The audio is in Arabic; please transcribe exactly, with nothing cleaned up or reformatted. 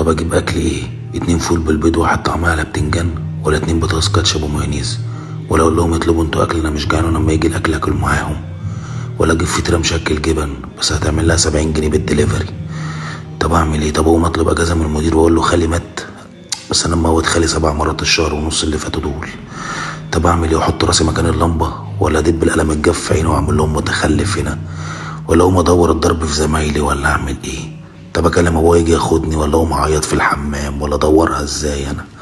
طب اجيب اكل ايه؟ اتنين فول بالبيض واحد طعمها على بتنجان، ولا اتنين بطاطس كاتشب ومايونيز، ولا اقول لهم اطلبوا انتوا اكل انا مش جعان ولما يجي الاكل اكل معاهم، ولا اجيب فطيره مشكل جبن بس هتعمل لها سبعين جنيه بالدليفري. طب اعمل ايه؟ طب اقوم اطلب اجازه من المدير واقول له خالي مات، بس انا مموت خالي سبع مرات الشهر ونص اللي فاتوا دول. طب اعمل ايه؟ احط راسي مكان اللمبه، ولا ادب بالقلم الجاف في عينه واعمل لهم متخلف هنا، ولا اقوم ادور الضرب في زمايلي، ولا اعمل ايه؟ طب اكلم ابويا يجي ياخدني، ولا اقوم اعيط في الحمام، ولا ادورها ازاي انا؟